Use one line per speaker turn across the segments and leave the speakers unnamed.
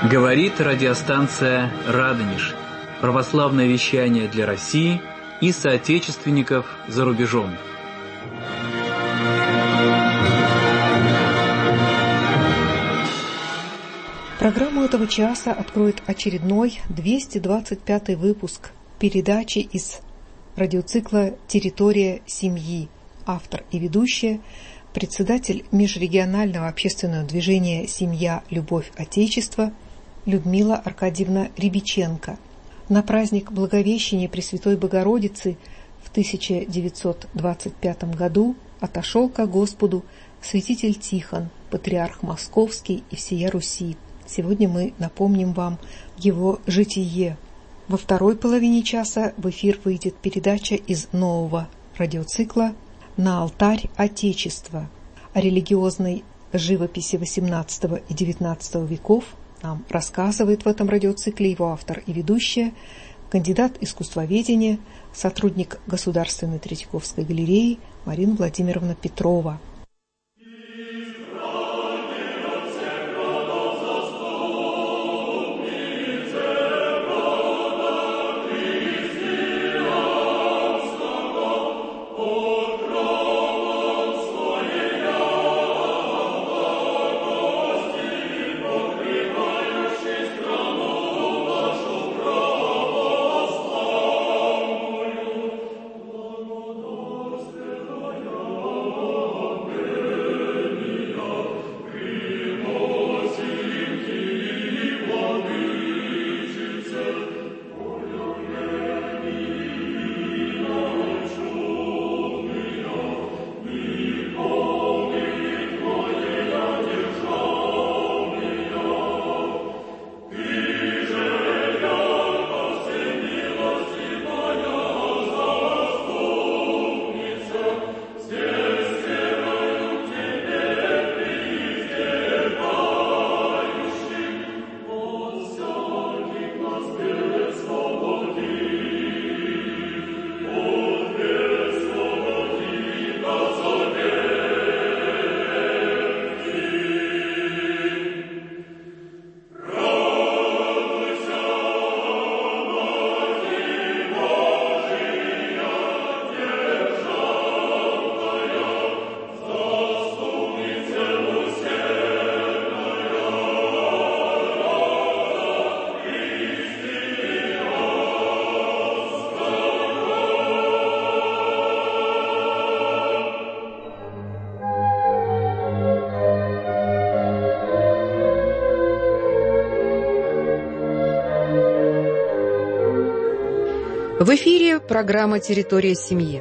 Говорит радиостанция «Радонеж». Православное вещание для России и соотечественников за рубежом.
Программу этого часа откроет очередной 225-й выпуск передачи из радиоцикла «Территория семьи». Автор и ведущая, председатель межрегионального общественного движения «Семья. Любовь. Отечество» Людмила Аркадьевна Рябиченко. На праздник Благовещения Пресвятой Богородицы в 1925 году отошел ко Господу святитель Тихон, патриарх Московский и всея Руси. Сегодня мы напомним вам его житие. Во второй половине часа в эфир выйдет передача из нового радиоцикла «На алтарь Отечества» о религиозной живописи XVIII и XIX веков. Нам рассказывает в этом радиоцикле его автор и ведущая, кандидат искусствоведения, сотрудник Государственной Третьяковской галереи Марина Владимировна Петрова.
В эфире программа «Территория семьи».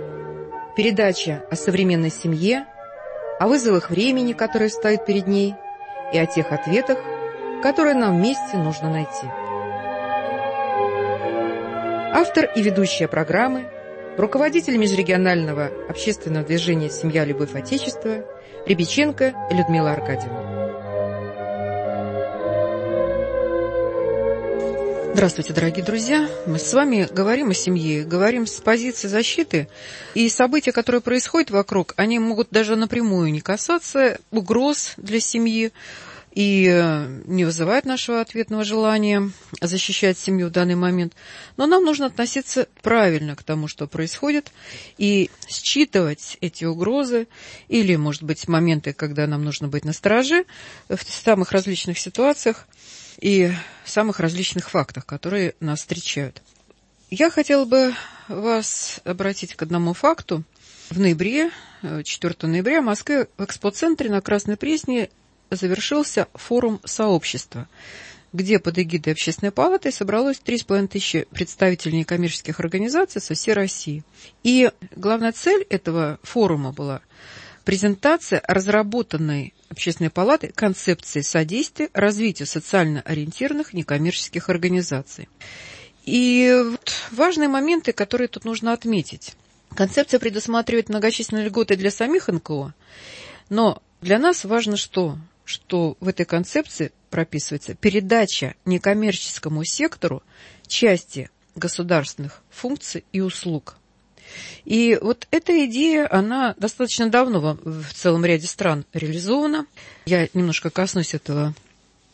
Передача о современной семье, о вызовах времени, которые стоят перед ней, и о тех ответах, которые нам вместе нужно найти. Автор и ведущая программы, руководитель межрегионального общественного движения «Семья. Любовь. Отечество» Рябиченко Людмила Аркадьевна. Здравствуйте, дорогие друзья! Мы с вами говорим о семье, говорим с позиции защиты, и события, которые происходят вокруг, они могут даже напрямую не касаться угроз для семьи и не вызывают нашего ответного желания защищать семью в данный момент. Но нам нужно относиться правильно к тому, что происходит, и считывать эти угрозы или, может быть, моменты, когда нам нужно быть настороже в самых различных ситуациях и самых различных фактах, которые нас встречают. Я хотела бы вас обратить к одному факту. В ноябре, 4 ноября, в Москве в экспоцентре на Красной Пресне завершился форум сообщества, где под эгидой Общественной палаты собралось 3500 представителей некоммерческих организаций со всей России. И главная цель этого форума была презентация разработанной Общественной палаты концепции содействия развитию социально ориентированных некоммерческих организаций. И вот важные моменты, которые тут нужно отметить. Концепция предусматривает многочисленные льготы для самих НКО, но для нас важно что в этой концепции прописывается передача некоммерческому сектору части государственных функций и услуг. И вот эта идея, она достаточно давно в целом ряде стран реализована. Я немножко коснусь этого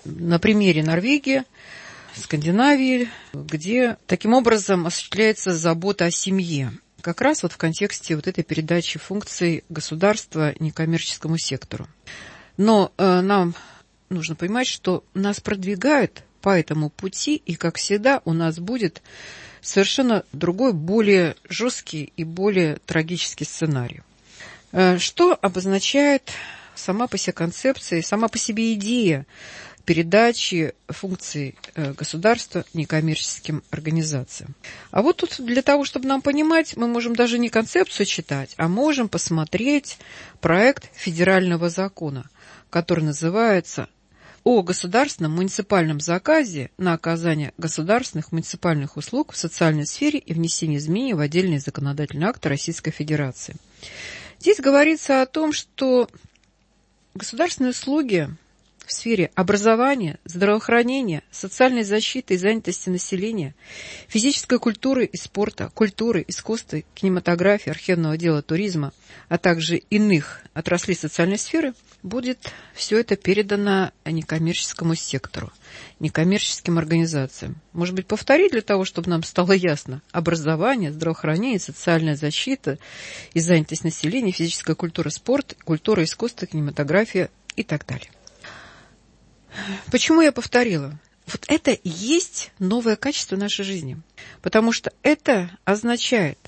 на примере Норвегии, Скандинавии, где таким образом осуществляется забота о семье. Как раз вот в контексте вот этой передачи функций государства некоммерческому сектору. Но нам нужно понимать, что нас продвигают по этому пути, и, как всегда, у нас будет совершенно другой, более жесткий и более трагический сценарий. Что обозначает сама по себе концепция, сама по себе идея передачи функций государства некоммерческим организациям? А вот тут для того, чтобы нам понимать, мы можем даже не концепцию читать, а можем посмотреть проект федерального закона, который называется «О государственном муниципальном заказе на оказание государственных муниципальных услуг в социальной сфере и внесение изменений в отдельные законодательные акты Российской Федерации». Здесь говорится о том, что государственные услуги в сфере образования, здравоохранения, социальной защиты и занятости населения, физической культуры и спорта, культуры, искусства, кинематографии, архивного дела, туризма, а также иных отраслей социальной сферы, будет все это передано некоммерческому сектору, некоммерческим организациям. Может быть, повторить для того, чтобы нам стало ясно: образование, здравоохранение, социальная защита и занятость населения, физическая культура, спорт, культура, искусство, кинематография и так далее. Почему я повторила? Вот это и есть новое качество нашей жизни. Потому что это означает,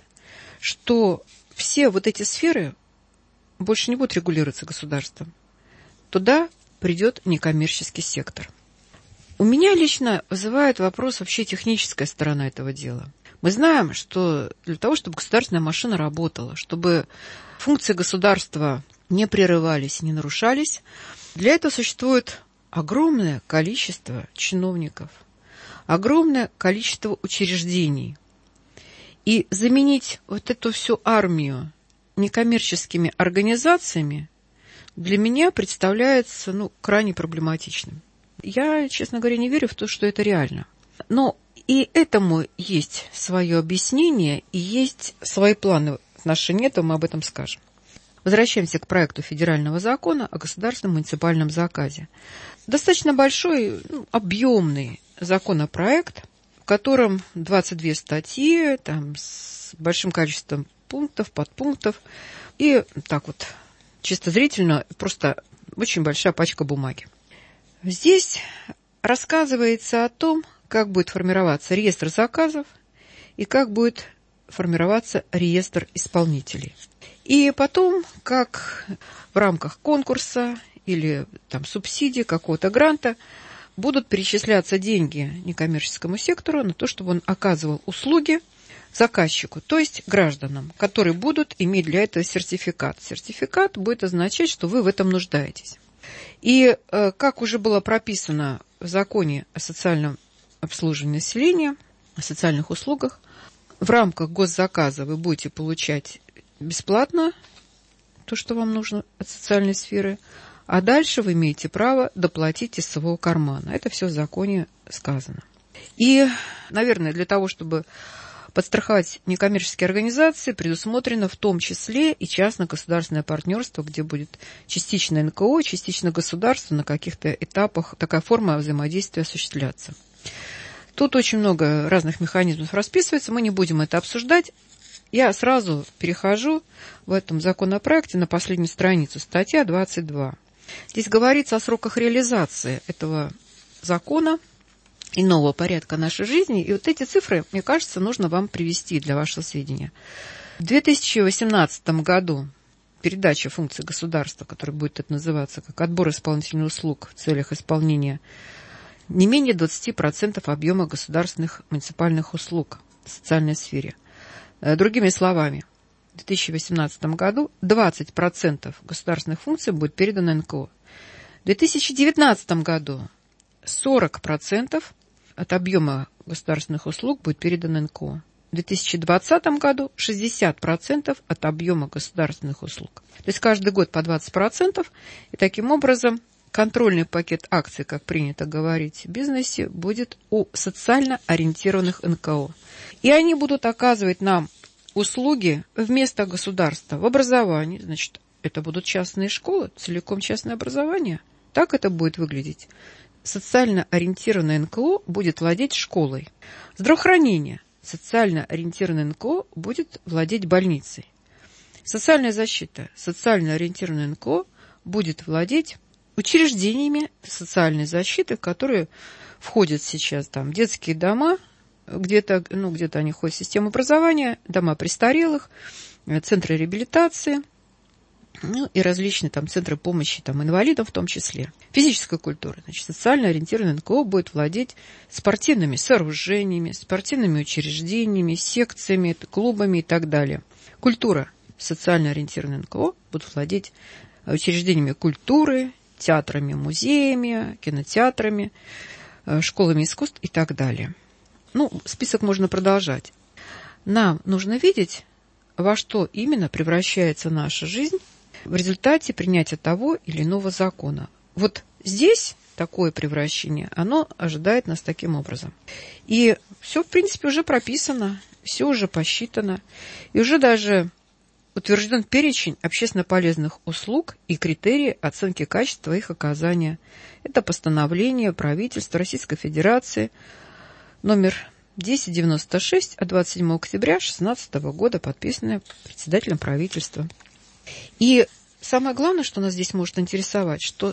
что все вот эти сферы больше не будут регулироваться государством. Туда придет некоммерческий сектор. У меня лично вызывает вопрос вообще техническая сторона этого дела. Мы знаем, что для того, чтобы государственная машина работала, чтобы функции государства не прерывались, не нарушались, для этого существует огромное количество чиновников, огромное количество учреждений. И заменить вот эту всю армию некоммерческими организациями для меня представляется крайне проблематичным. Я, честно говоря, не верю в то, что это реально. Но и этому есть свое объяснение, и есть свои планы в отношении этого, мы об этом скажем. Возвращаемся к проекту федерального закона о государственном муниципальном заказе. Достаточно большой, объемный законопроект, в котором 22 статьи, с большим количеством пунктов, подпунктов. И так вот, чисто зрительно, просто очень большая пачка бумаги. Здесь рассказывается о том, как будет формироваться реестр заказов и как будет формироваться реестр исполнителей. И потом, как в рамках конкурса или субсидии, какого-то гранта, будут перечисляться деньги некоммерческому сектору на то, чтобы он оказывал услуги заказчику, то есть гражданам, которые будут иметь для этого сертификат. Сертификат будет означать, что вы в этом нуждаетесь. И как уже было прописано в законе о социальном обслуживании населения, о социальных услугах, в рамках госзаказа вы будете получать бесплатно то, что вам нужно от социальной сферы, а дальше вы имеете право доплатить из своего кармана. Это все в законе сказано. И, наверное, для того, чтобы подстраховать некоммерческие организации, предусмотрено в том числе и частно-государственное партнерство, где будет частично НКО, частично государство, на каких-то этапах такая форма взаимодействия осуществляться. Тут очень много разных механизмов расписывается, мы не будем это обсуждать. Я сразу перехожу в этом законопроекте на последнюю страницу, статья 22. Здесь говорится о сроках реализации этого закона и нового порядка нашей жизни. И вот эти цифры, мне кажется, нужно вам привести для вашего сведения. В 2018 году передача функций государства, которая будет это называться как отбор исполнительных услуг в целях исполнения не менее 20% объема государственных муниципальных услуг в социальной сфере. Другими словами, в 2018 году 20% государственных функций будет передано НКО. В 2019 году 40% от объема государственных услуг будет передано НКО. В 2020 году 60% от объема государственных услуг. То есть каждый год по 20%. И таким образом контрольный пакет акций, как принято говорить в бизнесе, будет у социально ориентированных НКО. И они будут оказывать нам услуги вместо государства в образовании. Значит, это будут частные школы, целиком частное образование. Так это будет выглядеть. социально ориентированное НКО будет владеть школой. Здравоохранение. Социально ориентированное НКО будет владеть больницей. Социальная защита. Социально ориентированное НКО будет владеть учреждениями социальной защиты, в которые входят сейчас там детские дома, где-то они входят в систему образования, дома престарелых, центры реабилитации, и различные там центры помощи там, инвалидам в том числе. Физическая культура. Значит, социально ориентированное НКО будет владеть спортивными сооружениями, спортивными учреждениями, секциями, клубами и так далее. Культура. Социально ориентированное НКО будут владеть учреждениями культуры, театрами, музеями, кинотеатрами, школами искусств и так далее. Список можно продолжать. Нам нужно видеть, во что именно превращается наша жизнь в результате принятия того или иного закона. Вот здесь такое превращение, оно ожидает нас таким образом. И все, в принципе, уже прописано, все уже посчитано, и уже даже утвержден перечень общественно полезных услуг и критерии оценки качества их оказания. Это постановление правительства Российской Федерации номер 1096 от 27 октября 2016 года, подписанное председателем правительства. И самое главное, что нас здесь может интересовать, что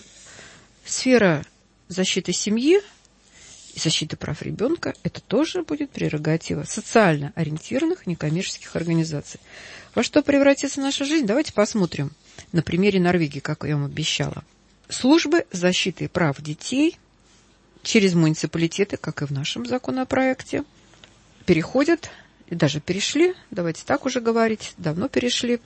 сфера защиты семьи и защиты прав ребенка – это тоже будет прерогатива социально ориентированных некоммерческих организаций. Во что превратится наша жизнь? Давайте посмотрим на примере Норвегии, как я вам обещала. Службы защиты прав детей через муниципалитеты, как и в нашем законопроекте, переходят, и даже перешли, давайте так уже говорить, давно перешли,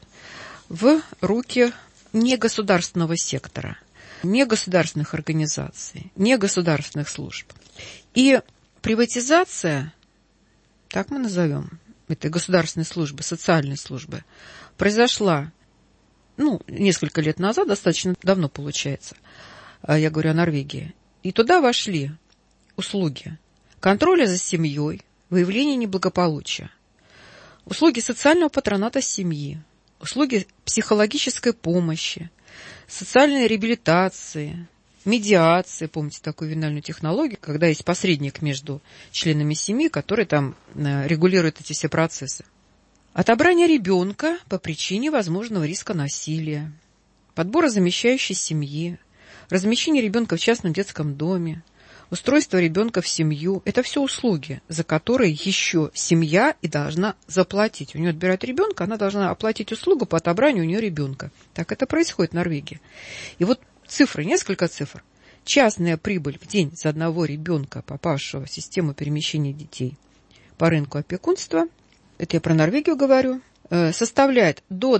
в руки негосударственного сектора, негосударственных организаций, негосударственных служб. И приватизация, так мы назовем, этой государственной службы, социальной службы, произошла, несколько лет назад, достаточно давно получается, я говорю о Норвегии, и туда вошли услуги контроля за семьей, выявления неблагополучия, услуги социального патроната семьи, услуги психологической помощи, социальной реабилитации, медиации. Помните такую ювенальную технологию, когда есть посредник между членами семьи, который там регулирует эти все процессы. Отобрание ребенка по причине возможного риска насилия, подбора замещающей семьи, размещение ребенка в частном детском доме, устройство ребенка в семью – это все услуги, за которые еще семья и должна заплатить. У нее отбирают ребенка, она должна оплатить услугу по отобранию у нее ребенка. Так это происходит в Норвегии. И вот цифры, несколько цифр. Частная прибыль в день за одного ребенка, попавшего в систему перемещения детей по рынку опекунства, это я про Норвегию говорю, составляет до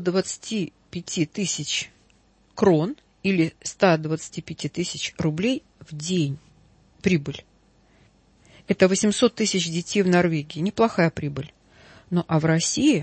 25 тысяч крон или 125 тысяч рублей в день. Прибыль. Это 800 тысяч детей в Норвегии. Неплохая прибыль. А в России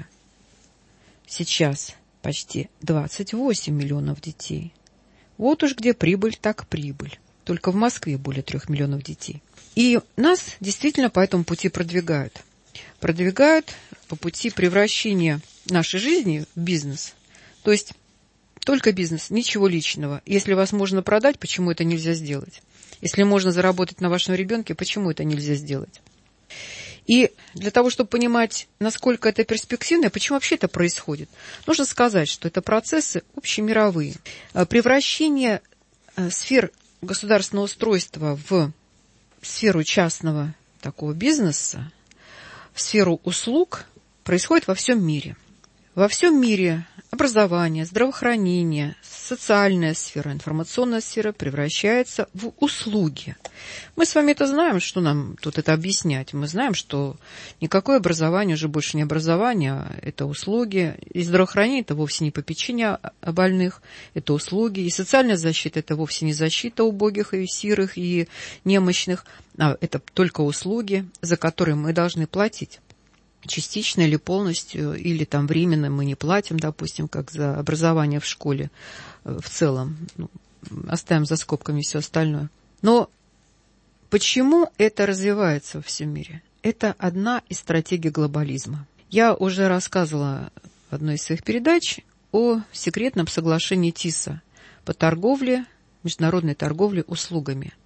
сейчас почти 28 миллионов детей. Вот уж где прибыль, так прибыль. Только в Москве более 3 миллионов детей. И нас действительно по этому пути продвигают. Продвигают по пути превращения нашей жизни в бизнес. То есть только бизнес, ничего личного. Если вас можно продать, почему это нельзя сделать? Если можно заработать на вашем ребенке, почему это нельзя сделать? И для того, чтобы понимать, насколько это перспективно, почему вообще это происходит, нужно сказать, что это процессы общемировые. Превращение сфер государственного устройства в сферу частного такого бизнеса, в сферу услуг происходит во всем мире. Во всем мире образование, здравоохранение, социальная сфера, информационная сфера превращается в услуги. Мы с вами это знаем, что нам тут это объяснять. Мы знаем, что никакое образование уже больше не образование, а это услуги. И здравоохранение – это вовсе не попечение о больных, это услуги. И социальная защита – это вовсе не защита убогих и сирых и немощных, а это только услуги, за которые мы должны платить. Частично или полностью, или там временно мы не платим, допустим, как за образование в школе в целом. Оставим за скобками все остальное. Но почему это развивается во всем мире? Это одна из стратегий глобализма. Я уже рассказывала в одной из своих передач о секретном соглашении ТИСА по торговле, международной торговле услугами.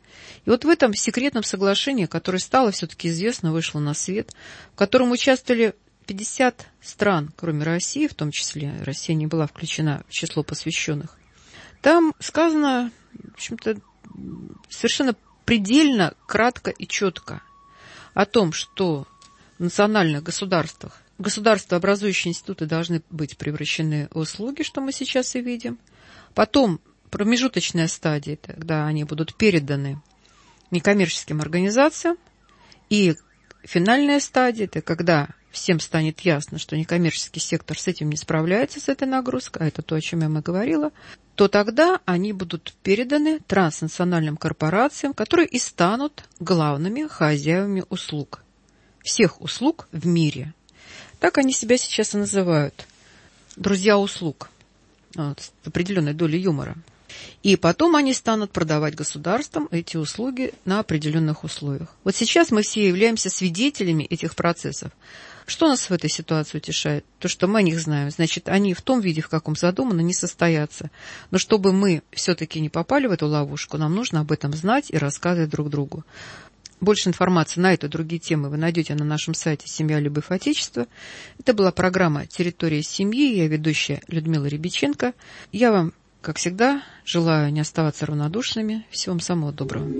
И вот в этом секретном соглашении, которое стало все-таки известно, вышло на свет, в котором участвовали 50 стран, кроме России, в том числе Россия не была включена в число посвященных, там сказано, в общем-то, совершенно предельно кратко и четко о том, что в национальных государствах государствообразующие институты должны быть превращены в услуги, что мы сейчас и видим. Потом промежуточная стадия, когда они будут переданы некоммерческим организациям. И финальная стадия, это когда всем станет ясно, что некоммерческий сектор с этим не справляется, с этой нагрузкой, а это то, о чем я говорила, то тогда они будут переданы транснациональным корпорациям, которые и станут главными хозяевами услуг. Всех услуг в мире. Так они себя сейчас и называют. Друзья услуг. Вот, с определенной долей юмора. И потом они станут продавать государствам эти услуги на определенных условиях. Вот сейчас мы все являемся свидетелями этих процессов. Что нас в этой ситуации утешает? То, что мы о них знаем. Значит, они в том виде, в каком задумано, не состоятся. Но чтобы мы все-таки не попали в эту ловушку, нам нужно об этом знать и рассказывать друг другу. Больше информации на эту и другие темы вы найдете на нашем сайте «Семья, любовь, отечество». Это была программа «Территория семьи». Я ведущая Людмила Рябиченко. Я вам, как всегда, желаю не оставаться равнодушными. Всего вам самого доброго.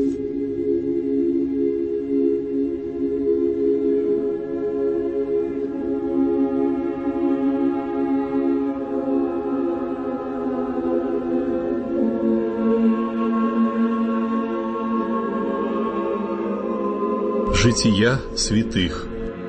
Жития святых.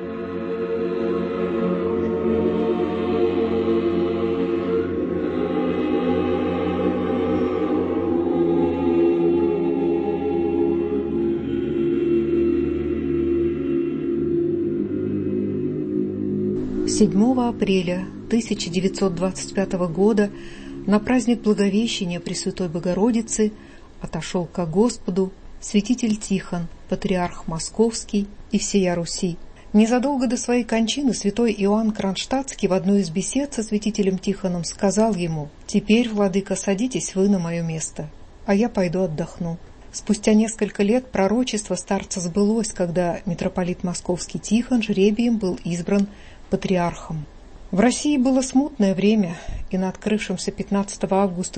Седьмого апреля 1925 года на праздник Благовещения Пресвятой Богородицы отошел ко Господу святитель Тихон, патриарх Московский и всея Руси. Незадолго до своей кончины святой Иоанн Кронштадтский в одной из бесед со святителем Тихоном сказал ему: «Теперь, владыка, садитесь вы на мое место, а я пойду отдохну». Спустя несколько лет пророчество старца сбылось, когда митрополит Московский Тихон жребием был избран патриархом. В России было смутное время, и на открывшемся 15 августа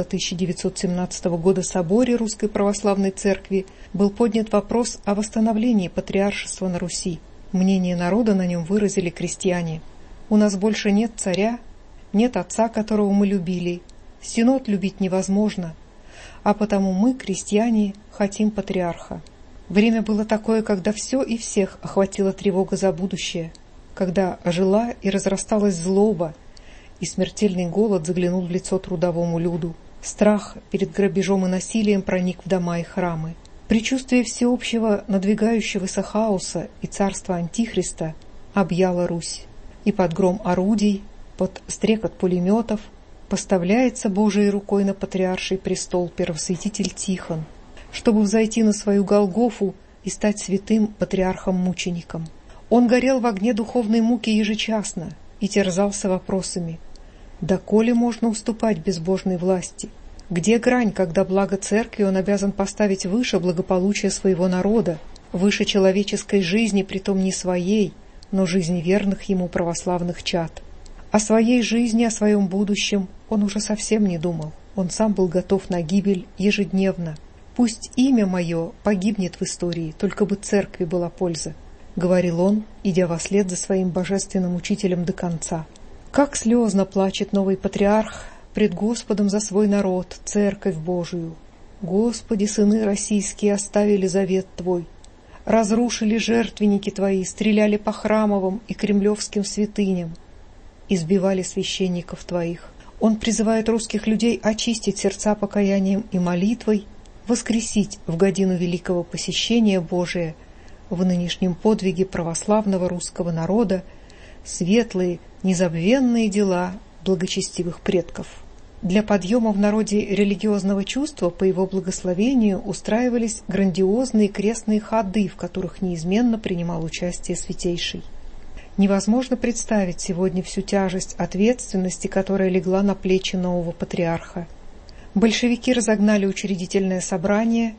1917 года соборе Русской Православной Церкви был поднят вопрос о восстановлении патриаршества на Руси. Мнение народа на нем выразили крестьяне. «У нас больше нет царя, нет отца, которого мы любили. Синод любить невозможно, а потому мы, крестьяне, хотим патриарха». Время было такое, когда все и всех охватила тревога за будущее, когда ожила и разрасталась злоба, и смертельный голод заглянул в лицо трудовому люду. Страх перед грабежом и насилием проник в дома и храмы. Предчувствие всеобщего надвигающегося хаоса и царства Антихриста объяло Русь, и под гром орудий, под стрекот пулеметов поставляется Божией рукой на патриарший престол первосвятитель Тихон, чтобы взойти на свою Голгофу и стать святым патриархом-мучеником. Он горел в огне духовной муки ежечасно и терзался вопросами: доколе можно уступать безбожной власти? Где грань, когда благо церкви он обязан поставить выше благополучия своего народа, выше человеческой жизни, притом не своей, но жизни верных ему православных чад? О своей жизни, о своем будущем он уже совсем не думал. Он сам был готов на гибель ежедневно. «Пусть имя мое погибнет в истории, только бы церкви была польза», — говорил он, идя вослед за своим божественным учителем до конца. Как слезно плачет новый патриарх пред Господом за свой народ, церковь Божию. «Господи, сыны российские оставили завет Твой, разрушили жертвенники Твои, стреляли по храмовым и кремлевским святыням, избивали священников Твоих». Он призывает русских людей очистить сердца покаянием и молитвой, воскресить в годину великого посещения Божия в нынешнем подвиге православного русского народа светлые, незабвенные дела благочестивых предков. Для подъема в народе религиозного чувства по его благословению устраивались грандиозные крестные ходы, в которых неизменно принимал участие Святейший. Невозможно представить сегодня всю тяжесть ответственности, которая легла на плечи нового патриарха. Большевики разогнали учредительное собрание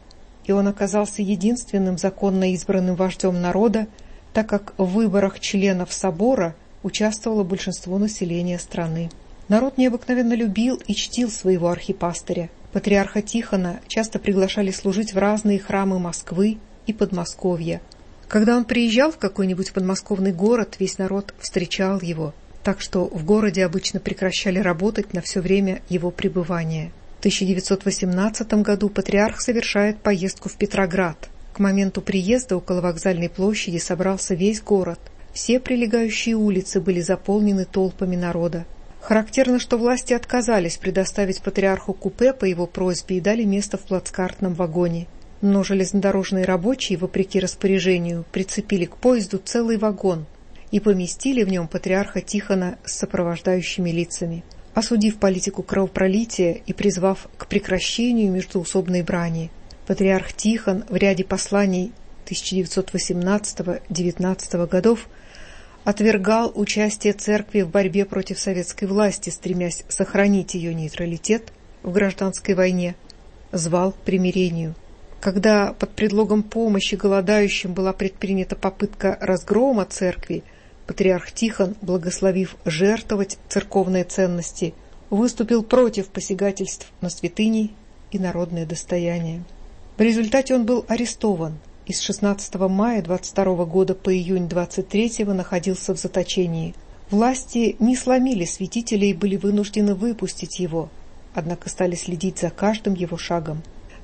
и он оказался единственным законно избранным вождем народа, так как в выборах членов собора участвовало большинство населения страны. Народ необыкновенно любил и чтил своего архипастыря. Патриарха Тихона часто приглашали служить в разные храмы Москвы и Подмосковья. Когда он приезжал в какой-нибудь подмосковный город, весь народ встречал его, так что в городе обычно прекращали работать на все время его пребывания. В 1918 году патриарх совершает поездку в Петроград. К моменту приезда около Вокзальной площади собрался весь город. Все прилегающие улицы были заполнены толпами народа. Характерно, что власти отказались предоставить патриарху купе по его просьбе и дали место в плацкартном вагоне. Но железнодорожные рабочие, вопреки распоряжению, прицепили к поезду целый вагон и поместили в нем патриарха Тихона с сопровождающими лицами. Осудив политику кровопролития и призвав к прекращению междоусобной брани, патриарх Тихон в ряде посланий 1918-19 годов отвергал участие церкви в борьбе против советской власти, стремясь сохранить ее нейтралитет в гражданской войне, звал к примирению. Когда под предлогом помощи голодающим была предпринята попытка разгрома церкви, патриарх Тихон, благословив жертвовать церковные ценности, выступил против посягательств на святыни и народное достояние. В результате он был арестован и с 16 мая 22 года по июнь 23 находился в заточении. Власти не сломили святителя и были вынуждены выпустить его, однако стали следить за каждым его шагом.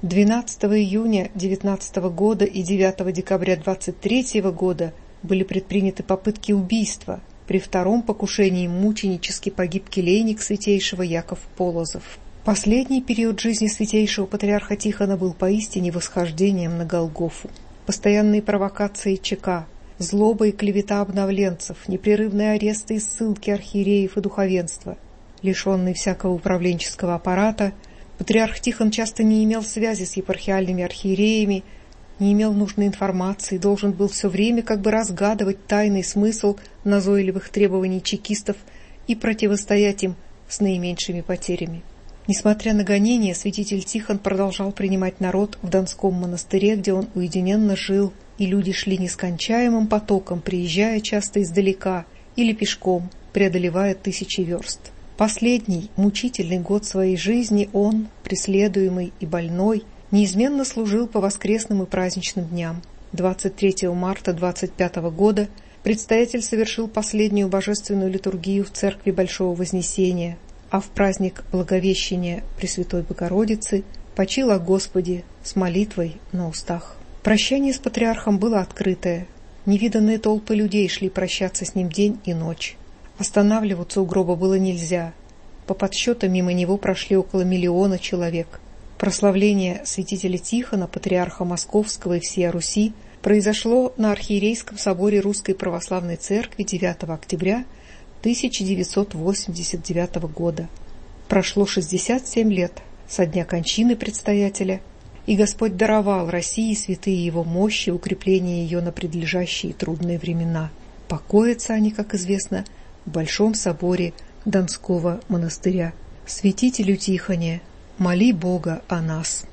12 июня 19 года и 9 декабря 23 года были предприняты попытки убийства. При втором покушении мученически погиб келейник святейшего Яков Полозов. Последний период жизни святейшего патриарха Тихона был поистине восхождением на Голгофу. Постоянные провокации ЧК, злоба и клевета обновленцев, непрерывные аресты и ссылки архиереев и духовенства. Лишенный всякого управленческого аппарата, патриарх Тихон часто не имел связи с епархиальными архиереями, не имел нужной информации, должен был все время как бы разгадывать тайный смысл назойливых требований чекистов и противостоять им с наименьшими потерями. Несмотря на гонения, святитель Тихон продолжал принимать народ в Донском монастыре, где он уединенно жил, и люди шли нескончаемым потоком, приезжая часто издалека или пешком, преодолевая тысячи верст. Последний, мучительный год своей жизни он, преследуемый и больной, неизменно служил по воскресным и праздничным дням. 23 марта 25 года предстоятель совершил последнюю божественную литургию в церкви Большого Вознесения, а в праздник Благовещения Пресвятой Богородицы почил о Господе с молитвой на устах. Прощание с патриархом было открытое. Невиданные толпы людей шли прощаться с ним день и ночь. Останавливаться у гроба было нельзя. По подсчетам мимо него прошли около 1 миллиона человек. Прославление святителя Тихона, патриарха Московского и всея Руси, произошло на Архиерейском соборе Русской Православной Церкви 9 октября 1989 года. Прошло 67 лет со дня кончины предстоятеля, и Господь даровал России святые его мощи, укрепление ее на предлежащие трудные времена. Покоятся они, как известно, в Большом соборе Донского монастыря. Святителю Тихоне, моли Бога о нас.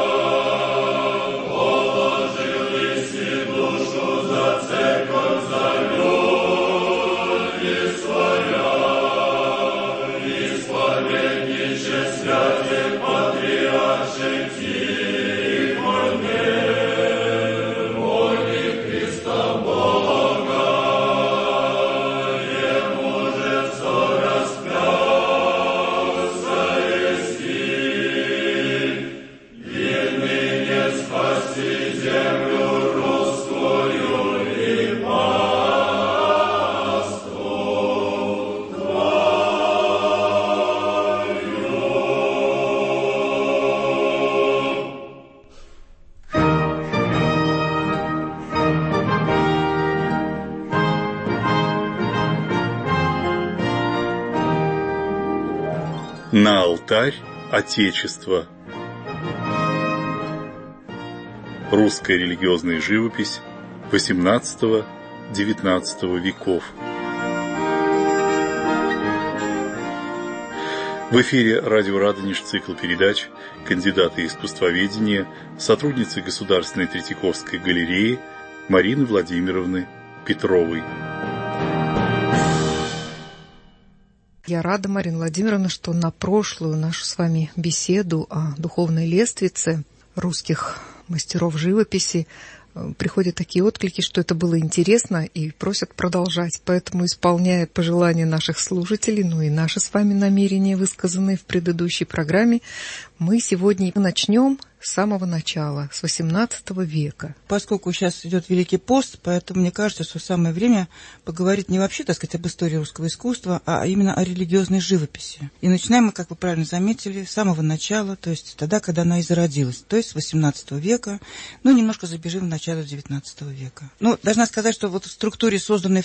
Положил си душу за церковь, за
На алтарь Отечества. Русская религиозная живопись XVIII-XIX веков. В эфире радио «Радонеж», цикл передач кандидата искусствоведения, сотрудницы Государственной Третьяковской галереи Марины Владимировны Петровой.
Я рада, Марина Владимировна, что на прошлую нашу с вами беседу о духовной лествице русских мастеров живописи приходят такие отклики, что это было интересно, и просят продолжать. Поэтому, исполняя пожелания наших слушателей, и наши с вами намерения, высказанные в предыдущей программе, мы сегодня начнем с самого начала, с XVIII века.
Поскольку сейчас идет Великий пост, поэтому мне кажется, что самое время поговорить не вообще, так сказать, об истории русского искусства, а именно о религиозной живописи. И начинаем мы, как вы правильно заметили, с самого начала, то есть тогда, когда она и зародилась, то есть с XVIII века, немножко забежим в начало XIX века. Должна сказать, что вот в структуре, созданной в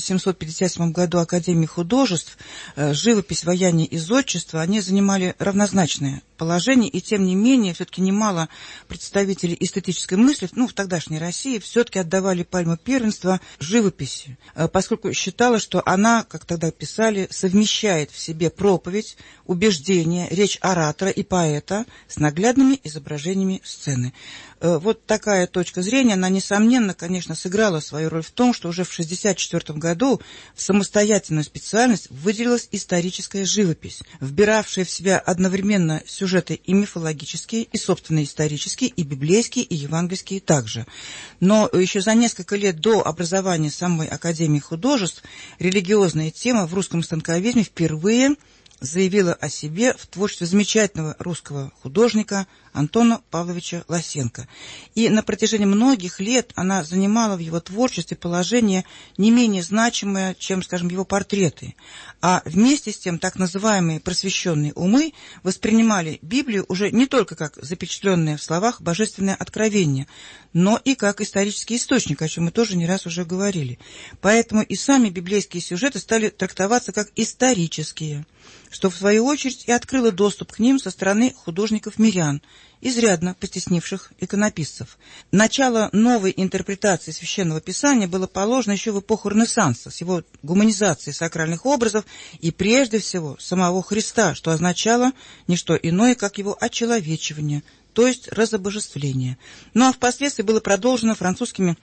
1757 году Академии художеств, живопись, ваяние и зодчество, они занимали равнозначное положение, и тем не менее, все-таки немало представителей эстетической мысли, в тогдашней России, все-таки отдавали пальму первенства живописи, поскольку считалось, что она, как тогда писали, совмещает в себе проповедь, убеждение, речь оратора и поэта с наглядными изображениями сцены. Вот такая точка зрения, она, несомненно, конечно, сыграла свою роль в том, что уже в 1964 году в самостоятельную специальность выделилась историческая живопись, вбиравшая в себя одновременно сюжеты и мифологические, и, собственно, исторические, и библейские, и евангельские также. Но еще за несколько лет до образования самой Академии художеств религиозная тема в русском станковизме впервые заявила о себе в творчестве замечательного русского художника Антона Павловича Лосенко. И на протяжении многих лет она занимала в его творчестве положение не менее значимое, чем, скажем, его портреты. А вместе с тем так называемые просвещенные умы воспринимали Библию уже не только как запечатленное в словах божественное откровение, но и как исторический источник, о чем мы тоже не раз уже говорили. Поэтому и сами библейские сюжеты стали трактоваться как исторические, что в свою очередь и открыло доступ к ним со стороны художников-мирян, изрядно потеснивших иконописцев. Начало новой интерпретации Священного Писания было положено еще в эпоху Ренессанса, с его гуманизацией сакральных образов и прежде всего самого Христа, что означало не что иное, как его очеловечивание, то есть разобожествление. А впоследствии было продолжено французскими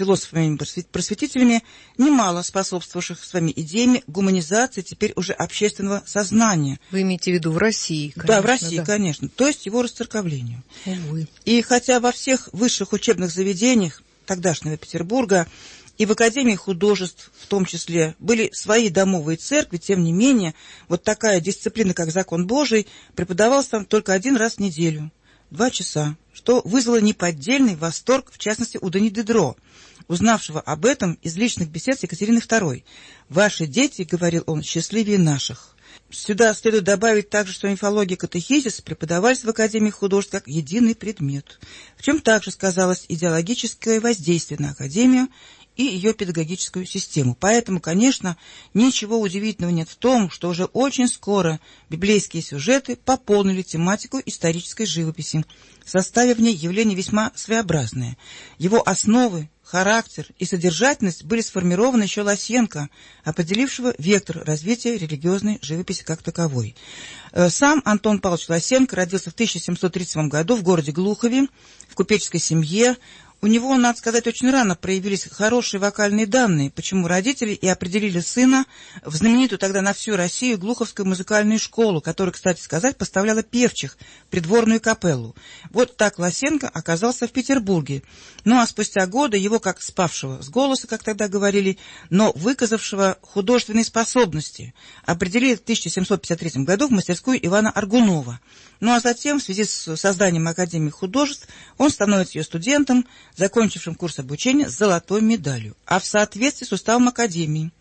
философами-просветителями, немало способствовавших своими идеями гуманизации теперь уже общественного сознания.
Вы имеете в виду в России, конечно.
Да, в России, конечно. То есть его расцерковлению.
Увы.
И хотя во всех высших учебных заведениях тогдашнего Петербурга и в Академии художеств в том числе были свои домовые церкви, тем не менее, вот такая дисциплина, как закон Божий, преподавалась там только один раз в неделю. 2 часа, что вызвало неподдельный восторг, в частности, у Дени Дидро, узнавшего об этом из личных бесед с Екатериной II. «Ваши дети, — говорил он, — счастливее наших». Сюда следует добавить также, что мифология и катехизис преподавались в Академии художеств как единый предмет, в чем также сказалось идеологическое воздействие на Академию и ее педагогическую систему. Поэтому, конечно, ничего удивительного нет в том, что уже очень скоро библейские сюжеты пополнили тематику исторической живописи, составив в ней явление весьма своеобразное. Его основы, характер и содержательность были сформированы еще Лосенко, определившего вектор развития религиозной живописи как таковой. Сам Антон Павлович Лосенко родился в 1737 году в городе Глухове, в купеческой семье. У него, надо сказать, очень рано проявились хорошие вокальные данные, почему родители и определили сына в знаменитую тогда на всю Россию Глуховскую музыкальную школу, которая, кстати сказать, поставляла певчих, придворную капеллу. Вот так Лосенко оказался в Петербурге. А спустя годы его, как спавшего с голоса, как тогда говорили, но выказавшего художественные способности, определили в 1753 году в мастерскую Ивана Аргунова. А затем, в связи с созданием Академии художеств, он становится ее студентом, закончившим курс обучения с золотой медалью, а в соответствии с уставом Академии. В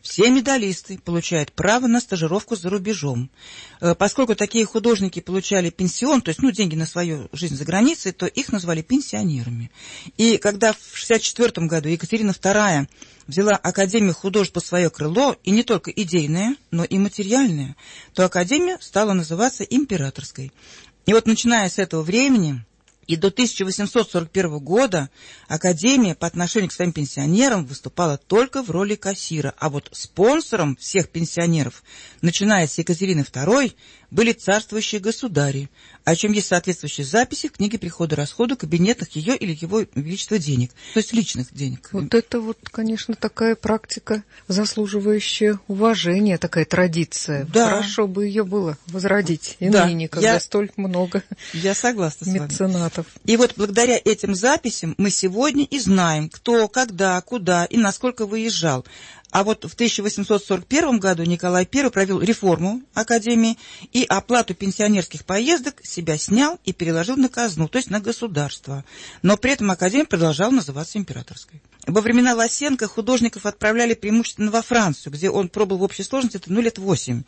все медалисты получают право на стажировку за рубежом. Поскольку такие художники получали пенсион, то есть деньги на свою жизнь за границей, то их назвали пенсионерами. И когда в 1964 году Екатерина II взяла Академию художеств под свое крыло, и не только идейное, но и материальное, то Академия стала называться императорской. И вот начиная с этого времени и до 1841 года Академия по отношению к своим пенсионерам выступала только в роли кассира, а вот спонсором всех пенсионеров, начиная с Екатерины II, были царствующие государи, о чем есть соответствующие записи в книге «Приходы-расходы» кабинетных ее или его величества денег, то есть личных денег.
Вот это конечно, такая практика, заслуживающая уважения, такая традиция.
Да.
Хорошо бы ее было возродить и ныне, когда столь много
я согласна с вами.
Меценатов.
И вот благодаря этим записям мы сегодня и знаем, кто, когда, куда и насколько выезжал. А вот в 1841 году Николай I провел реформу Академии и оплату пенсионерских поездок себя снял и переложил на казну, то есть на государство. Но при этом Академия продолжала называться императорской. Во времена Лосенко художников отправляли преимущественно во Францию, где он пробыл в общей сложности лет 8.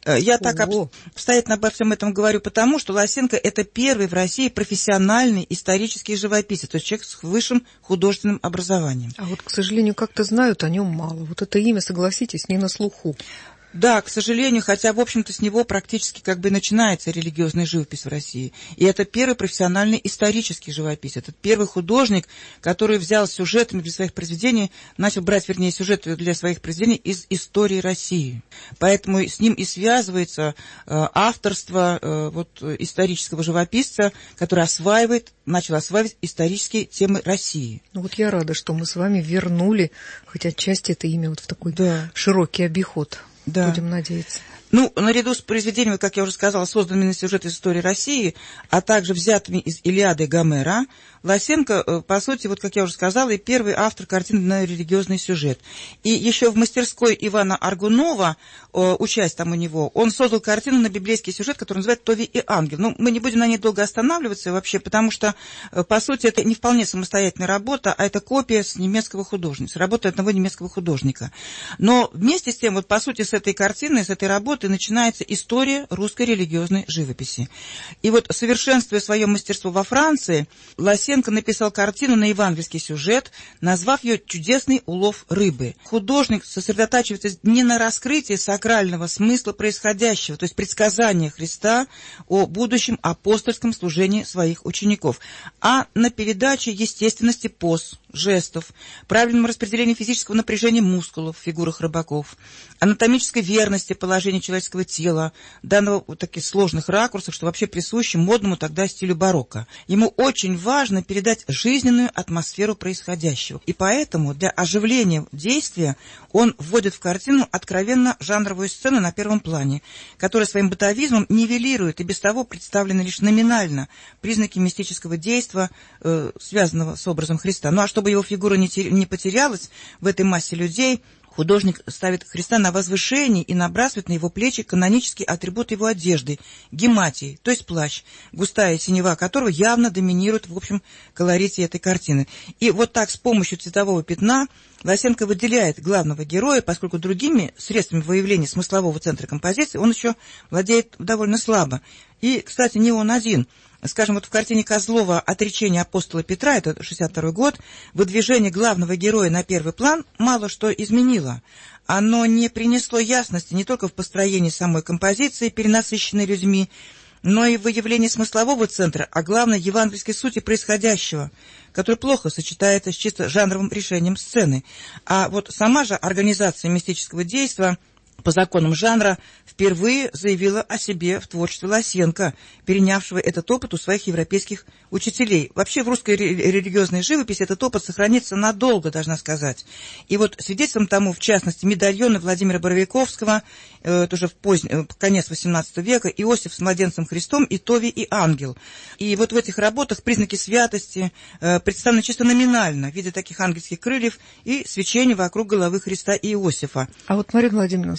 Я так обстоятельно обо всем этом говорю, потому что Лосенко – это первый в России профессиональный исторический живописец, то есть человек с высшим художественным образованием.
А вот, к сожалению, как-то знают о нем мало. Вот это имя, согласитесь, не на слуху.
Да, к сожалению, хотя, в общем-то, с него практически начинается религиозная живопись в России. И это первый профессиональный исторический живописец. Это первый художник, который взял сюжетами для своих произведений, начал брать, сюжеты для своих произведений из истории России. Поэтому с ним и связывается авторство исторического живописца, который начал осваивать исторические темы России.
Вот я рада, что мы с вами вернули хоть отчасти это имя в такой широкий обиход.
Да.
Будем надеяться.
Наряду с произведениями, как я уже сказала, созданными на сюжеты из истории России, а также взятыми из Илиады и Гомера, Лосенко, по сути, как я уже сказала, и первый автор картин на религиозный сюжет. И еще в мастерской Ивана Аргунова, учась там у него, он создал картину на библейский сюжет, который называется «Тови и ангел». Мы не будем на ней долго останавливаться вообще, потому что, по сути, это не вполне самостоятельная работа, а это копия с немецкого художника, с работы одного немецкого художника. Но вместе с тем, по сути, с этой картины, с этой работы начинается история русской религиозной живописи. И совершенствуя свое мастерство во Франции, Лосенко написал картину на евангельский сюжет, назвав ее «Чудесный улов рыбы». Художник сосредотачивается не на раскрытии сакрального смысла происходящего, то есть предсказания Христа о будущем апостольском служении своих учеников, а на передаче естественности поз, жестов, правильном распределении физического напряжения мускулов в фигурах рыбаков, анатомической верности положения человеческого тела, данного в таких сложных ракурсах, что вообще присуще модному тогда стилю барокко. Ему очень важно передать жизненную атмосферу происходящего. И поэтому для оживления действия он вводит в картину откровенно жанровую сцену на первом плане, которая своим бытовизмом нивелирует и без того представлены лишь номинально признаки мистического действия, связанного с образом Христа. А чтобы его фигура не потерялась в этой массе людей, художник ставит Христа на возвышение и набрасывает на его плечи канонический атрибут его одежды – гематий, то есть плащ, густая синева которого явно доминирует в общем колорите этой картины. И так с помощью цветового пятна Лосенко выделяет главного героя, поскольку другими средствами выявления смыслового центра композиции он еще владеет довольно слабо. И, кстати, не он один. Скажем, в картине Козлова «Отречение апостола Петра», это 1962 год, выдвижение главного героя на первый план мало что изменило. Оно не принесло ясности не только в построении самой композиции, перенасыщенной людьми, но и в выявлении смыслового центра, а главное, евангельской сути происходящего, который плохо сочетается с чисто жанровым решением сцены. А сама же организация мистического действия по законам жанра впервые заявила о себе в творчестве Лосенко, перенявшего этот опыт у своих европейских учителей. Вообще в русской религиозной живописи этот опыт сохранится надолго, должна сказать. И свидетельством тому, в частности, медальоны Владимира Боровиковского, тоже в конец XVIII века, Иосиф с младенцем Христом и Тови и ангел. И в этих работах признаки святости представлены чисто номинально в виде таких ангельских крыльев и свечения вокруг головы Христа и Иосифа.
А Марина Владимировна,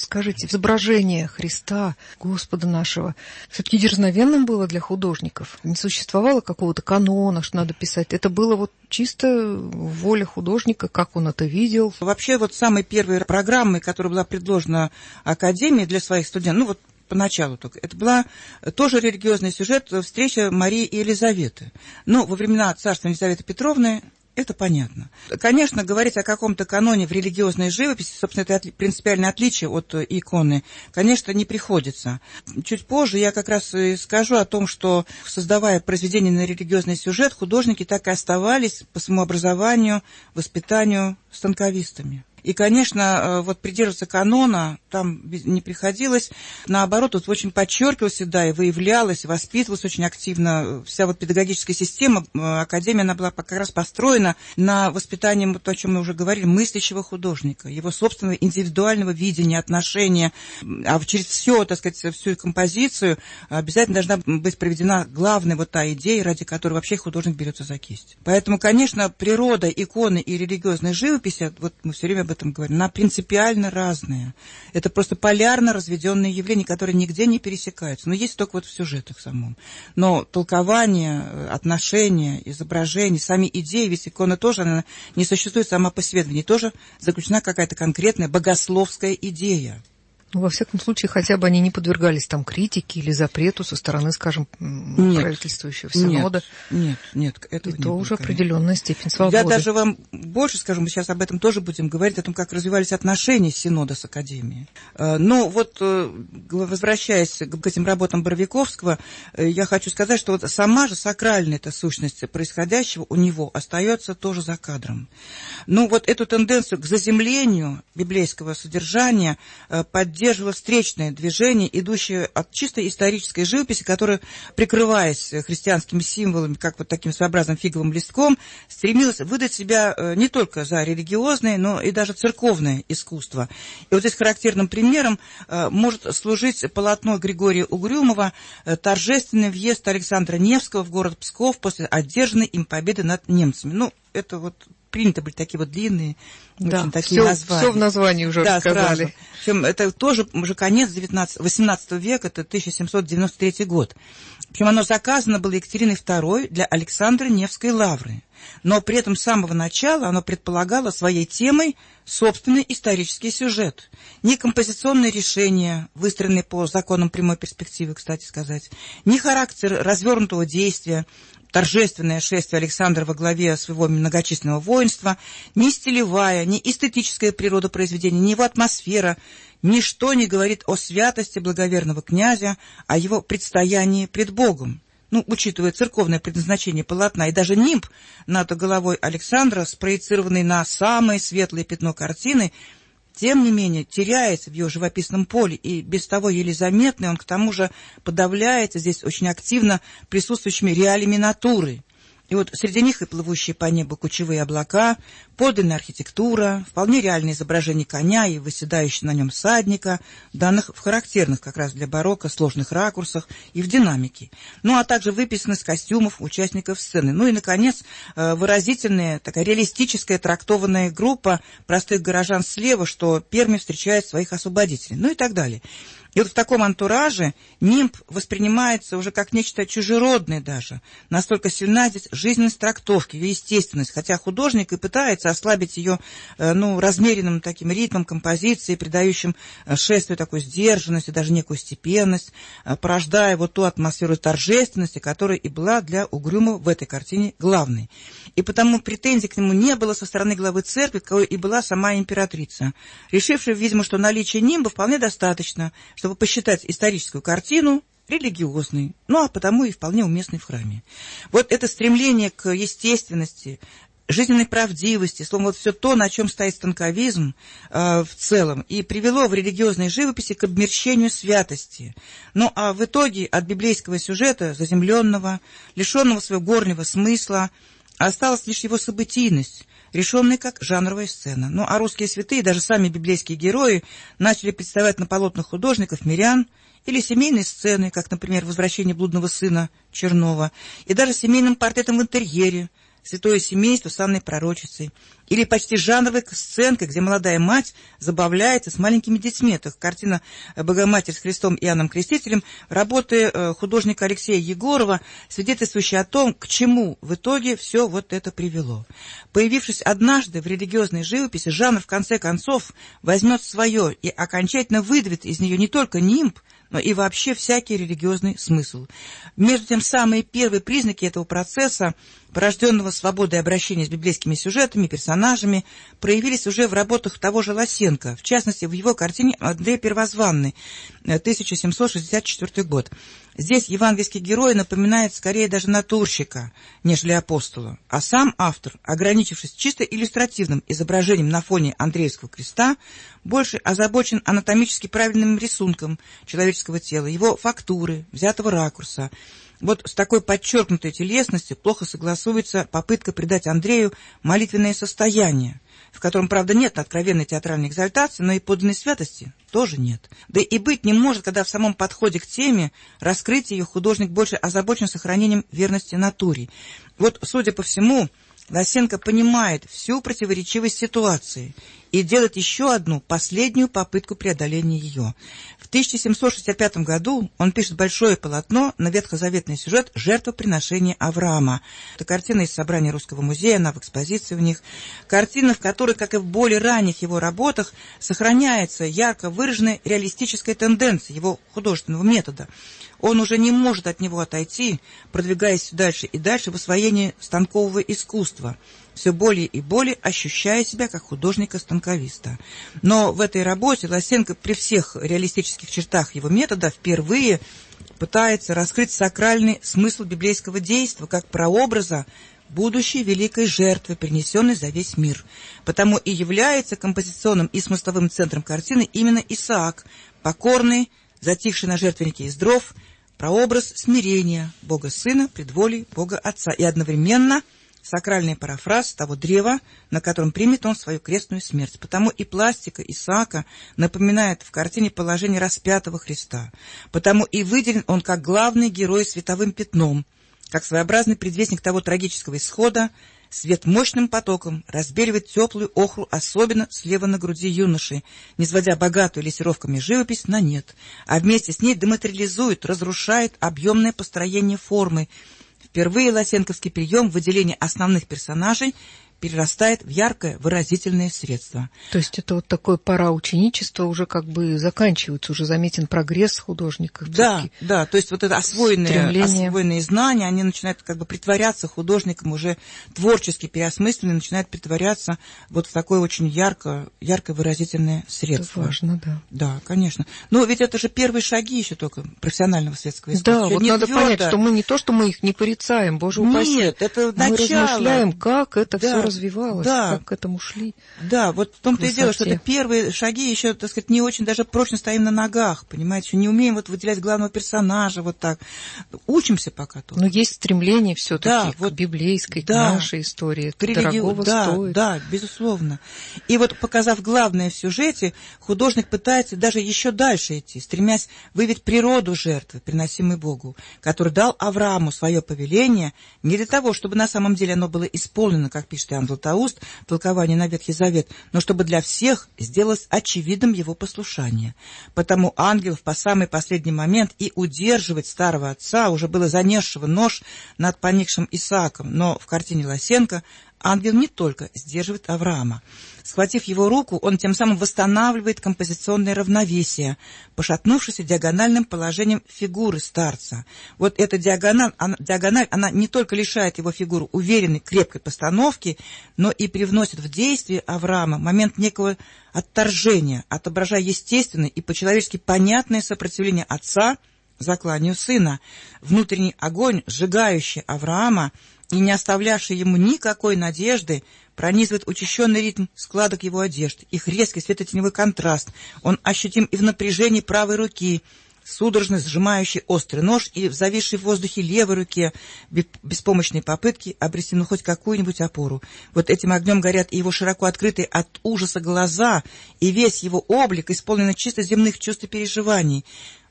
скажите, изображение Христа, Господа нашего, все-таки дерзновенным было для художников? Не существовало какого-то канона, что надо писать? Это было вот чисто воля художника, как он это видел?
Вообще, вот самой первой программой, которая была предложена Академии для своих студентов, ну вот поначалу только, это была тоже религиозный сюжет, встреча Марии и Елизаветы. Но во времена царства Елизаветы Петровны это понятно. Конечно, говорить о каком-то каноне в религиозной живописи, собственно, это принципиальное отличие от иконы, конечно, не приходится. Чуть позже я как раз и скажу о том, что, создавая произведения на религиозный сюжет, художники так и оставались по своему образованию, воспитанию станковистами. И, конечно, вот придерживаться канона там не приходилось. Наоборот, тут очень подчеркивалось всегда и выявлялось, и воспитывалась очень активно. Вся вот педагогическая система Академии, она была как раз построена на воспитании, то, о чем мы уже говорили, мыслящего художника, его собственного индивидуального видения, отношения. А через все, так сказать, всю композицию обязательно должна быть проведена главная вот та идея, ради которой вообще художник берется за кисть. Поэтому, конечно, природа иконы и религиозной живописи, вот мы все время об этом говорим, она принципиально разная. Это просто полярно разведенные явления, которые нигде не пересекаются. Но есть только вот в сюжетах самом. Но толкование, отношения, изображения, сами идеи, ведь икона тоже, она не существует сама по себе. В ней тоже заключена какая-то конкретная богословская идея.
Ну, во всяком случае, хотя бы они не подвергались там критике или запрету со стороны, скажем, правительствующего синода.
Нет, этого не было.
Это уже определенная степень свободы.
Я даже вам больше скажу, мы сейчас об этом тоже будем говорить, о том, как развивались отношения синода с Академией. Но вот, возвращаясь к этим работам Боровиковского, я хочу сказать, что вот сама же сакральная эта сущность происходящего у него остается тоже за кадром. Ну, вот эту тенденцию к заземлению библейского содержания поддерживало встречное движение, идущее от чисто исторической живописи, которая, прикрываясь христианскими символами, как вот таким своеобразным фиговым листком, стремилась выдать себя не только за религиозное, но и даже церковное искусство. И вот здесь характерным примером может служить полотно Григория Угрюмова «Торжественный въезд Александра Невского в город Псков после одержанной им победы над немцами». Ну, это вот принято были такие вот длинные,
да,
очень такие названия.
Все в названии уже рассказали.
Причем это тоже уже конец 18 века, это 1793 год. Причем оно заказано было Екатериной II для Александра Невской лавры. Но при этом с самого начала оно предполагало своей темой собственный исторический сюжет. Не композиционные решения, выстроенные по законам прямой перспективы, кстати сказать, не характер развернутого действия, торжественное шествие Александра во главе своего многочисленного воинства, ни стилевая, ни эстетическая природа произведения, ни его атмосфера, ничто не говорит о святости благоверного князя, о его предстоянии пред Богом. Ну, учитывая церковное предназначение полотна, и даже нимб над головой Александра, спроецированный на самое светлое пятно картины, тем не менее, теряется в ее живописном поле, и без того еле заметный, он к тому же подавляется здесь очень активно присутствующими реалиями натуры. И вот среди них и плывущие по небу кучевые облака, подлинная архитектура, вполне реальное изображение коня и восседающего на нем всадника, данных в характерных как раз для барокко сложных ракурсах и в динамике. Ну, а также выписанность костюмов участников сцены. Ну и, наконец, выразительная, такая реалистическая трактованная группа простых горожан слева, что первыми встречает своих освободителей. Ну и так далее. И вот в таком антураже нимб воспринимается уже как нечто чужеродное даже. Настолько сильна здесь жизненность трактовки, ее естественность, хотя художник и пытается ослабить ее размеренным таким ритмом композиции, придающим шествию такой сдержанности, даже некую степенность, порождая вот ту атмосферу торжественности, которая и была для Угрюмова в этой картине главной. И потому претензий к нему не было со стороны главы церкви, какой и была сама императрица, решившая, видимо, что наличие нимба вполне достаточно, чтобы посчитать историческую картину религиозной, ну а потому и вполне уместной в храме. Вот это стремление к естественности, жизненной правдивости, словом, вот все то, на чем стоит станковизм в целом, и привело в религиозной живописи к обмерщению святости. Ну а в итоге от библейского сюжета, заземленного, лишенного своего горнего смысла, осталась лишь его событийность, решенная как жанровая сцена. Ну, а русские святые, даже сами библейские герои, начали представать на полотнах художников мирян или семейные сцены, как, например, «Возвращение блудного сына» Чернова, и даже семейным портретом в интерьере, «Святое семейство» с Анной Пророчицей. Или почти жанровой сценкой, где молодая мать забавляется с маленькими детьми. Это картина «Богоматерь с Христом и Иоанном Крестителем», работы художника Алексея Егорова, свидетельствующие о том, к чему в итоге все вот это привело. Появившись однажды в религиозной живописи, жанр в конце концов возьмет свое и окончательно выдавит из нее не только нимб, но и вообще всякий религиозный смысл. Между тем, самые первые признаки этого процесса, порожденного свободой обращения с библейскими сюжетами, персонажами, проявились уже в работах того же Лосенко, в частности, в его картине «Андрей Первозванный», 1764 год. Здесь евангельский герой напоминает скорее даже натурщика, нежели апостола, а сам автор, ограничившись чисто иллюстративным изображением на фоне Андреевского креста, больше озабочен анатомически правильным рисунком человеческого тела, его фактуры, взятого ракурса. Вот с такой подчеркнутой телесностью плохо согласуется попытка придать Андрею молитвенное состояние, в котором, правда, нет откровенной театральной экзальтации, но и подлинной святости тоже нет. Да и быть не может, когда в самом подходе к теме раскрытия ее художник больше озабочен сохранением верности натуре. Вот, судя по всему, Лосенко понимает всю противоречивость ситуации и делает еще одну, последнюю попытку преодоления ее. В 1765 году он пишет большое полотно на ветхозаветный сюжет «Жертвоприношение Авраама». Это картина из собрания Русского музея, она в экспозиции у них. Картина, в которой, как и в более ранних его работах, сохраняется ярко выраженная реалистическая тенденция его художественного метода. Он уже не может от него отойти, продвигаясь все дальше и дальше в освоении станкового искусства, все более и более ощущая себя как художника-станковиста. Но в этой работе Лосенко при всех реалистических чертах его метода впервые пытается раскрыть сакральный смысл библейского действа как прообраза будущей великой жертвы, принесенной за весь мир. Потому и является композиционным и смысловым центром картины именно Исаак, покорный, затихший на жертвеннике из дров, прообраз смирения Бога Сына пред волей Бога Отца и одновременно сакральный парафраз того древа, на котором примет он свою крестную смерть. Потому и пластика Исаака напоминает в картине положение распятого Христа. Потому и выделен он как главный герой световым пятном, как своеобразный предвестник того трагического исхода. Свет мощным потоком разбеливает теплую охру, особенно слева на груди юноши, низводя богатую лессировками живопись на нет, а вместе с ней дематериализует, разрушает объемное построение формы. Впервые лосенковский прием выделения основных персонажей перерастает в яркое выразительное средство.
То есть это вот такое пора ученичества уже как бы заканчивается, уже заметен прогресс художников.
Да, да, то есть вот это освоенные знания, они начинают как бы притворяться художником, уже творчески переосмысленные, начинают притворяться вот в такое очень яркое выразительное средство.
Это важно, да.
Да, конечно. Но ведь это же первые шаги еще только профессионального светского искусства.
Да, вот надо понять, что мы не то, что мы их не порицаем, Боже упаси.
Нет, это начало.
Мы размышляем, как это
да.
все развивалось,
да.
как к этому шли.
Да, вот в том-то и дело, что это первые шаги, еще, так сказать, не очень даже прочно стоим на ногах, понимаете, еще не умеем вот выделять главного персонажа вот так. Учимся пока тут.
Но есть стремление все-таки
да,
к
вот,
библейской,
да,
к нашей истории. Это дорогого стоит.
Да, безусловно. И вот, показав главное в сюжете, художник пытается даже еще дальше идти, стремясь выявить природу жертвы, приносимой Богу, который дал Аврааму свое повеление не для того, чтобы на самом деле оно было исполнено, как пишет Иоанн Златоуст, толкование на Ветхий Завет, но чтобы для всех сделалось очевидным его послушание. Потому ангел по самый последний момент и удерживает старого отца, уже было занесшего нож над поникшим Исааком, но в картине Лосенко ангел не только сдерживает Авраама. Схватив его руку, он тем самым восстанавливает композиционное равновесие, пошатнувшись диагональным положением фигуры старца. Вот эта диагональ, она не только лишает его фигуру уверенной, крепкой постановки, но и привносит в действие Авраама момент некого отторжения, отображая естественное и по-человечески понятное сопротивление отца закланию сына. Внутренний огонь, сжигающий Авраама и не оставлявший ему никакой надежды, пронизывает учащенный ритм складок его одежд, их резкий светотеневой контраст. Он ощутим и в напряжении правой руки, судорожно сжимающий острый нож, и в зависшей в воздухе левой руке беспомощные попытки обрести хоть какую-нибудь опору. Вот этим огнем горят и его широко открытые от ужаса глаза, и весь его облик исполнен чисто земных чувств и переживаний.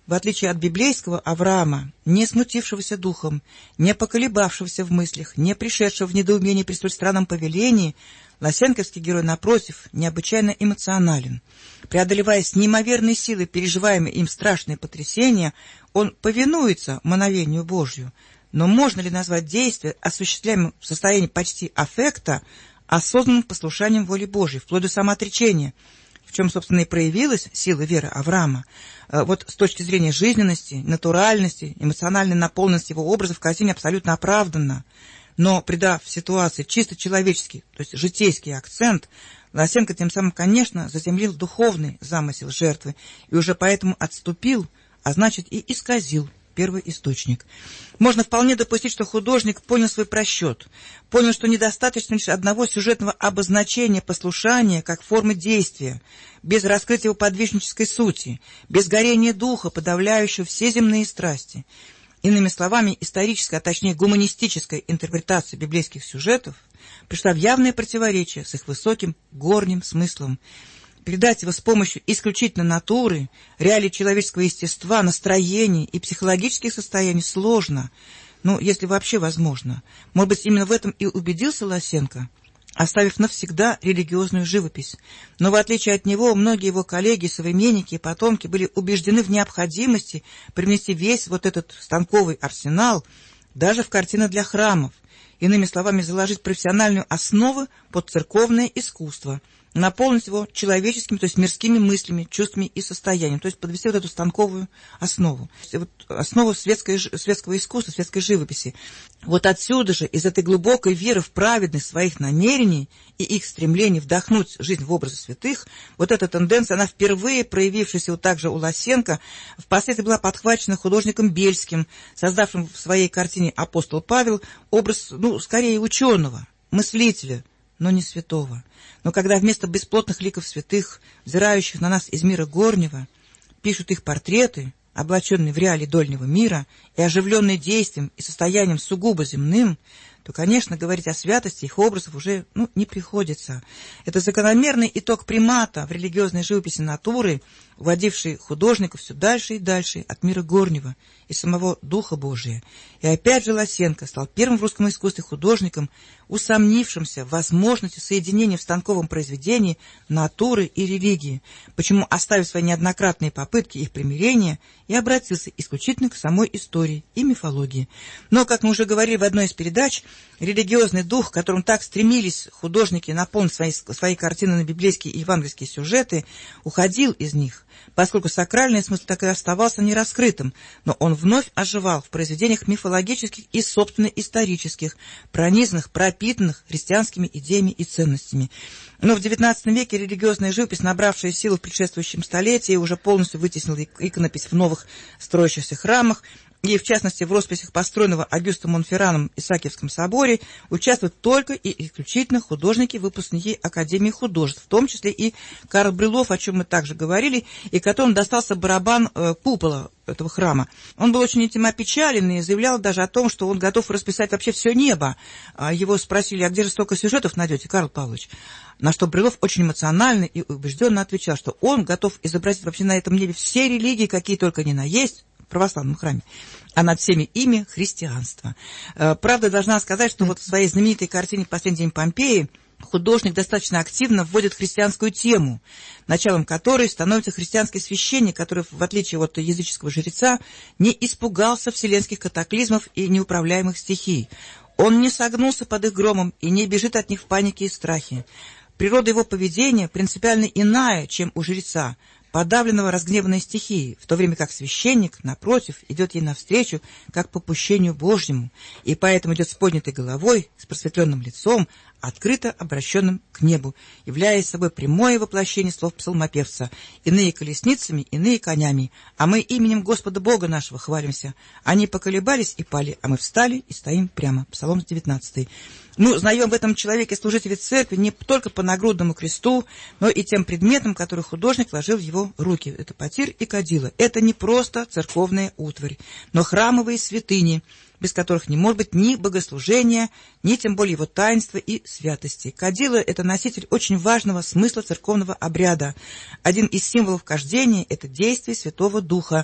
в отличие от библейского Авраама, не смутившегося духом, не поколебавшегося в мыслях, не пришедшего в недоумение при столь странном повелении, лосенковский герой, напротив, необычайно эмоционален. Преодолевая с неимоверной силой переживаемые им страшные потрясения, он повинуется мановению Божью. Но можно ли назвать действие, осуществляемое в состоянии почти аффекта, осознанным послушанием воли Божьей, вплоть до самоотречения, в чем, собственно, и проявилась сила веры Авраама? Вот с точки зрения жизненности, натуральности, эмоциональной наполненности его образа в картине абсолютно оправданно. Но, придав ситуации чисто человеческий, то есть житейский акцент, Лосенко тем самым, конечно, заземлил духовный замысел жертвы и уже поэтому отступил, а значит и исказил первый источник. Можно вполне допустить, что художник понял свой просчет, понял, что недостаточно лишь одного сюжетного обозначения послушания как формы действия, без раскрытия его подвижнической сути, без горения духа, подавляющего все земные страсти. Иными словами, историческая, а точнее гуманистическая интерпретация библейских сюжетов пришла в явное противоречие с их высоким горним смыслом. Передать его с помощью исключительно натуры, реалий человеческого естества, настроений и психологических состояний сложно, если вообще возможно. Может быть, именно в этом и убедился Лосенко, оставив навсегда религиозную живопись. Но в отличие от него, многие его коллеги, современники и потомки были убеждены в необходимости привнести весь вот этот станковый арсенал даже в картины для храмов. Иными словами, заложить профессиональную основу под церковное искусство, наполнить его человеческими, то есть мирскими мыслями, чувствами и состоянием, то есть подвести вот эту станковую основу, основу светского искусства, светской живописи. Вот отсюда же, из этой глубокой веры в праведность своих намерений и их стремлений вдохнуть жизнь в образы святых, вот эта тенденция, она впервые проявившаяся вот также у Лосенко, впоследствии была подхвачена художником Бельским, создавшим в своей картине «Апостол Павел» образ, скорее ученого, мыслителя, но не святого. Но когда вместо бесплотных ликов святых, взирающих на нас из мира горнего, пишут их портреты, облаченные в реалии дольнего мира и оживленные действием и состоянием сугубо земным, то, конечно, говорить о святости их образов уже не приходится. Это закономерный итог примата в религиозной живописи натуры, уводивший художников все дальше и дальше от мира горнего и самого Духа Божия. И опять же Лосенко стал первым в русском искусстве художником, усомнившимся в возможности соединения в станковом произведении натуры и религии, почему, оставив свои неоднократные попытки их примирения, и обратился исключительно к самой истории и мифологии. Но, как мы уже говорили в одной из передач, религиозный дух, которым так стремились художники наполнить свои картины на библейские и евангельские сюжеты, уходил из них, поскольку сакральный смысл так и оставался нераскрытым, но он вновь оживал в произведениях мифологических и, собственно, исторических, пронизанных, пропитанных христианскими идеями и ценностями. Но в XIX веке религиозная живопись, набравшая силу в предшествующем столетии, уже полностью вытеснила иконопись в новых строящихся храмах, и, в частности, в росписях построенного Агюстом Монферраном Исаакиевском соборе участвуют только и исключительно художники-выпускники Академии художеств, в том числе и Карл Брюлов, о чем мы также говорили, и которому достался барабан купола этого храма. Он был очень этим опечален и заявлял даже о том, что он готов расписать вообще все небо. Его спросили: а где же столько сюжетов найдете, Карл Павлович? На что Брюлов очень эмоционально и убежденно отвечал, что он готов изобразить вообще на этом небе все религии, какие только ни на есть, в православном храме, а над всеми ими христианство. Правда, должна сказать, что вот в своей знаменитой картине «Последний день Помпеи» художник достаточно активно вводит христианскую тему, началом которой становится христианский священник, который, в отличие от языческого жреца, не испугался вселенских катаклизмов и неуправляемых стихий. Он не согнулся под их громом и не бежит от них в панике и страхе. Природа его поведения принципиально иная, чем у жреца, подавленного разгневанной стихией, в то время как священник, напротив, идет ей навстречу, как по попущению Божьему, и поэтому идет с поднятой головой, с просветленным лицом, открыто обращенным к небу, являясь собой прямое воплощение слов псалмопевца: «Иные колесницами, иные конями, а мы именем Господа Бога нашего хвалимся. Они поколебались и пали, а мы встали и стоим прямо». Псалом 19. Мы узнаем в этом человеке служителя церкви не только по нагрудному кресту, но и тем предметам, которые художник вложил в его руки. Это потир и кадила. Это не просто церковная утварь, но храмовые святыни, без которых не может быть ни богослужения, ни тем более его таинства и святости. Кадила — это носитель очень важного смысла церковного обряда. Один из символов кождения — это действие Святого Духа,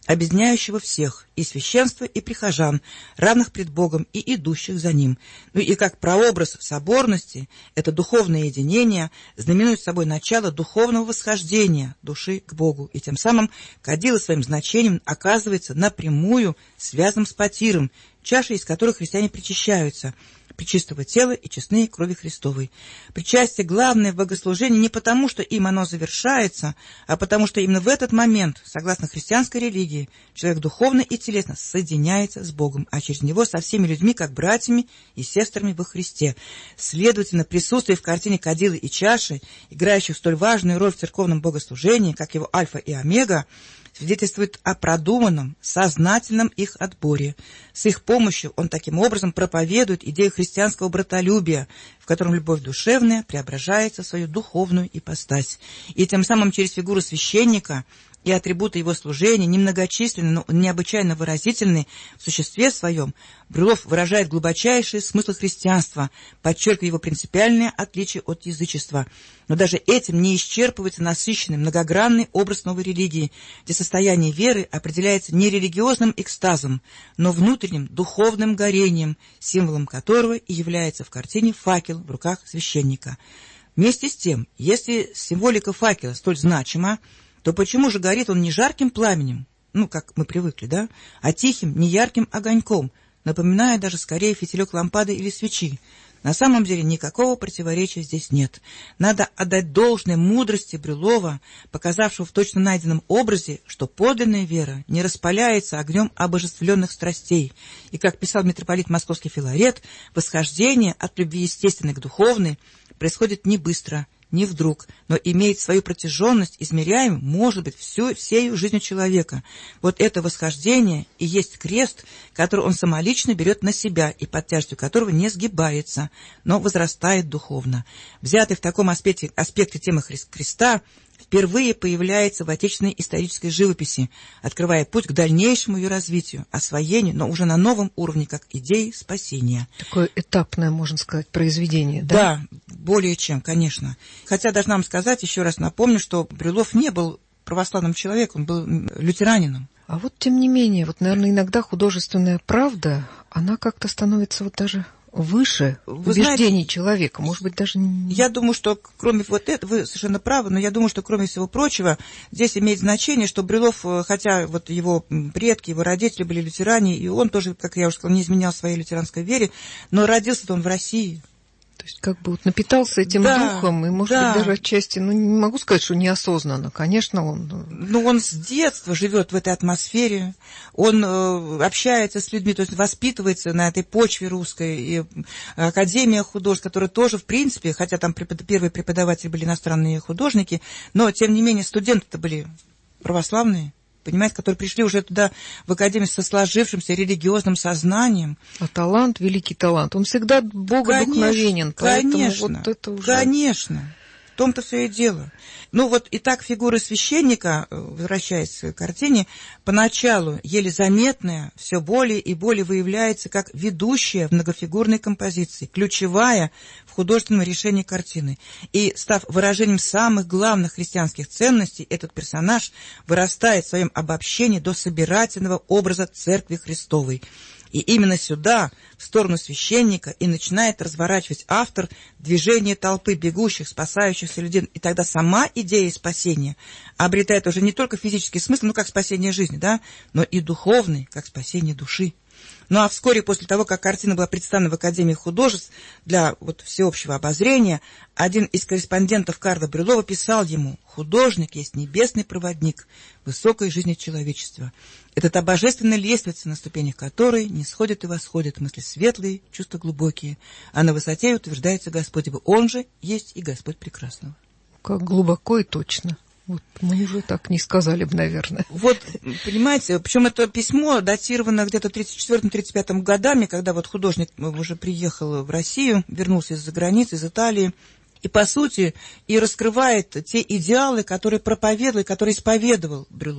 объединяющего всех, и священство, и прихожан, равных пред Богом и идущих за Ним. Ну и как прообраз соборности, это духовное единение знаменует собой начало духовного восхождения души к Богу, и тем самым кадила своим значением оказывается напрямую связанным с потиром, чашей, из которой христиане причащаются, пречистого тела и честной крови Христовой. Причастие главное в богослужении не потому, что им оно завершается, а потому, что именно в этот момент, согласно христианской религии, человек духовно и телесно соединяется с Богом, а через него со всеми людьми, как братьями и сестрами во Христе. Следовательно, присутствие в картине кадилы и чаши, играющих столь важную роль в церковном богослужении, как его альфа и омега, свидетельствует о продуманном, сознательном их отборе. С их помощью он таким образом проповедует идею христианского братолюбия, в котором любовь душевная преображается в свою духовную ипостась. И тем самым через фигуру священника и атрибуты его служения, немногочисленны, но необычайно выразительны в существе своем, Брюлов выражает глубочайший смысл христианства, подчеркивая его принципиальное отличие от язычества. Но даже этим не исчерпывается насыщенный, многогранный образ новой религии, где состояние веры определяется не религиозным экстазом, но внутренним духовным горением, символом которого и является в картине факел в руках священника. Вместе с тем, если символика факела столь значима, то почему же горит он не жарким пламенем, как мы привыкли, да, а тихим, неярким огоньком, напоминая даже скорее фитилек лампады или свечи? На самом деле никакого противоречия здесь нет. Надо отдать должное мудрости Брюлова, показавшего в точно найденном образе, что подлинная вера не распаляется огнем обожествленных страстей. И, как писал митрополит Московский Филарет, восхождение от любви естественной к духовной происходит не быстро, не вдруг, но имеет свою протяженность, измеряемую, может быть, всею жизнью человека. Вот это восхождение и есть крест, который он самолично берет на себя и под тяжестью которого не сгибается, но возрастает духовно. Взятый в таком аспекте темы креста впервые появляется в отечественной исторической живописи, открывая путь к дальнейшему ее развитию, освоению, но уже на новом уровне, как идеи спасения.
Такое этапное, можно сказать, произведение, да?
Да, более чем, конечно. Хотя должна вам сказать, еще раз напомню, что Брюлов не был православным человеком, он был лютеранином.
А вот, тем не менее, наверное, иногда художественная правда, она как-то становится даже выше убеждений человека, может быть, даже...
Я думаю, что кроме этого, вы совершенно правы, но я думаю, что кроме всего прочего, здесь имеет значение, что Брюлов, хотя его предки, его родители были лютеране, и он тоже, как я уже сказала, не изменял своей лютеранской вере, но родился-то он в России.
То есть напитался этим духом, и, может быть, даже отчасти, не могу сказать, что неосознанно, конечно, он...
Он с детства живет в этой атмосфере, он общается с людьми, то есть воспитывается на этой почве русской, и Академия художеств, которая тоже, в принципе, хотя там первые преподаватели были иностранные художники, но, тем не менее, студенты-то были православные, понимаете, которые пришли уже туда, в академию, со сложившимся религиозным сознанием.
А талант, великий талант, он всегда богодухновенен.
Конечно,
это уже...
конечно. В том-то все и дело. Итак, фигура священника, возвращаясь к картине, поначалу еле заметная, все более и более выявляется как ведущая в многофигурной композиции, ключевая в художественном решении картины. И, став выражением самых главных христианских ценностей, этот персонаж вырастает в своем обобщении до собирательного образа Церкви Христовой. И именно сюда, в сторону священника, и начинает разворачивать автор движение толпы бегущих, спасающихся людей. И тогда сама идея спасения обретает уже не только физический смысл, как спасение жизни, да, но и духовный, как спасение души. А вскоре после того, как картина была представлена в Академии художеств для всеобщего обозрения, один из корреспондентов Карла Брюлова писал ему: «Художник есть небесный проводник высокой жизни человечества. Это та божественная лестница, на ступенях которой не сходит и восходит мысли светлые, чувства глубокие, а на высоте утверждается Господь, ибо Он же есть и Господь прекрасного».
Как глубоко и точно. Мы уже так не сказали бы, наверное.
Понимаете, причем это письмо датировано где-то 34-35 годами, когда художник уже приехал в Россию, вернулся из-за границы, из Италии, и, по сути, и раскрывает те идеалы, которые проповедовал, которые исповедовал Брюлов.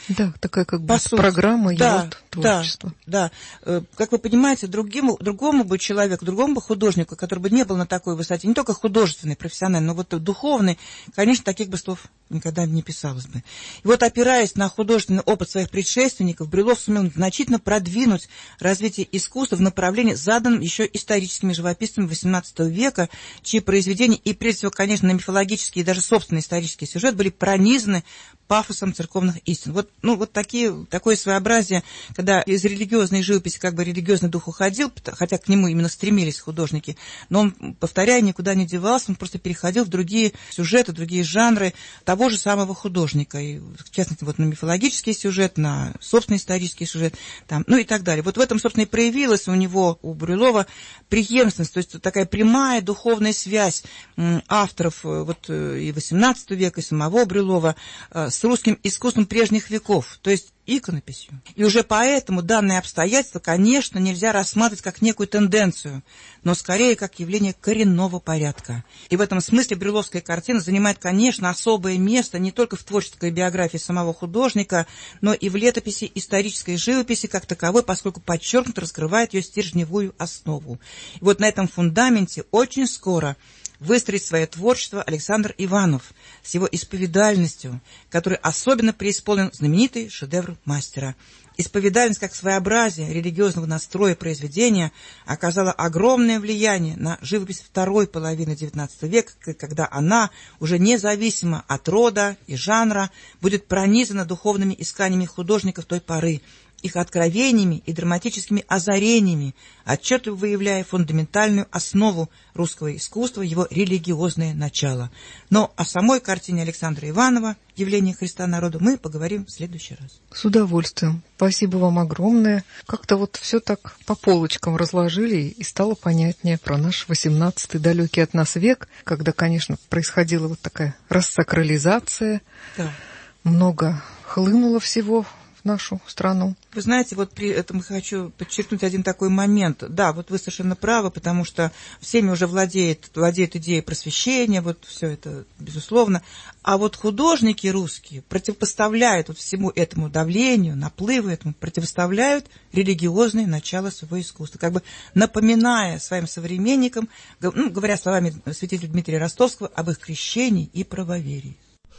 Да, такая как бы программа его творчества.
Да. Как вы понимаете, другому бы человеку, другому бы художнику, который бы не был на такой высоте, не только художественный, профессиональный, но вот духовный, конечно, таких бы слов никогда не писалось бы. И вот, опираясь на художественный опыт своих предшественников, Брюллов сумел значительно продвинуть развитие искусства в направлении, заданном еще историческими живописцами XVIII века, чьи произведения, и прежде всего, конечно, на мифологический и даже собственный исторический сюжет были пронизаны пафосом церковных истин. Вот такое своеобразие, когда из религиозной живописи как бы религиозный дух уходил, хотя к нему именно стремились художники, но он, повторяя, никуда не девался, он просто переходил в другие сюжеты, другие жанры того же самого художника. И, в частности, вот на мифологический сюжет, на собственный исторический сюжет, и так далее. Вот в этом, собственно, и проявилась у него, у Брюллова, преемственность, то есть такая прямая духовная связь авторов и XVIII века, и самого Брюллова с русским искусством прежних веков, то есть иконописью. И уже поэтому данное обстоятельство, конечно, нельзя рассматривать как некую тенденцию, но скорее как явление коренного порядка. И в этом смысле брюлловская картина занимает, конечно, особое место не только в творческой биографии самого художника, но и в летописи исторической живописи как таковой, поскольку подчеркнуто раскрывает ее стержневую основу. И вот на этом фундаменте очень скоро выстроить свое творчество Александр Иванов с его исповедальностью, который особенно преисполнен знаменитый шедевр мастера. Исповедальность как своеобразие религиозного настроя произведения оказала огромное влияние на живопись второй половины XIX века, когда она, уже независимо от рода и жанра, будет пронизана духовными исканиями художников той поры, их откровениями и драматическими озарениями, отчетливо выявляя фундаментальную основу русского искусства, его религиозное начало. Но о самой картине Александра Иванова «Явление Христа народу» мы поговорим в следующий раз.
С удовольствием. Спасибо вам огромное. Как-то все так по полочкам разложили, и стало понятнее про наш 18-й далекий от нас век, когда, конечно, происходила такая рассакрализация,
да.
Много хлынуло всего нашу страну.
Вы знаете, при этом хочу подчеркнуть один такой момент. Да, вы совершенно правы, потому что всеми уже владеет идея просвещения, все это, безусловно. А художники русские противопоставляют всему этому давлению, наплыву этому, противоставляют религиозное начало своего искусства, как бы напоминая своим современникам, говоря словами святителя Дмитрия Ростовского, об их крещении и правоверии.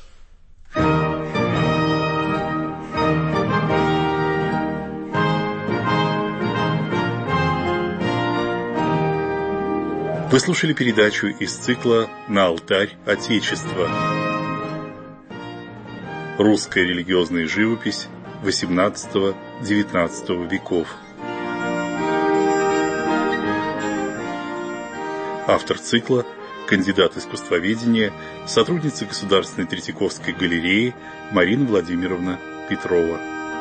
Вы слушали передачу из цикла «На алтарь Отечества». Русская религиозная живопись XVIII-XIX веков. Автор цикла – кандидат искусствоведения, сотрудница Государственной Третьяковской галереи Марина Владимировна Петрова.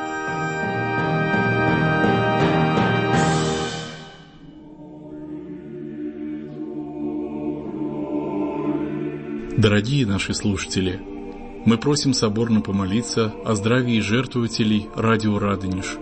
Дорогие наши слушатели, мы просим соборно помолиться о здравии жертвователей радио «Радонеж».